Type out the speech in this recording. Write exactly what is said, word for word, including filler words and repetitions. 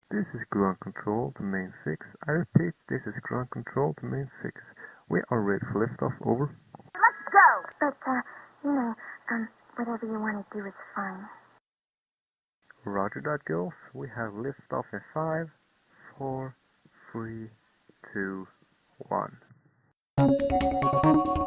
This is ground control to main six. I repeat, this is ground control to main six. We are ready for liftoff, over. Let's go! But, uh, you know, um, whatever you want to do is fine. Roger that, girls. We have liftoff in five, four, three, two, one.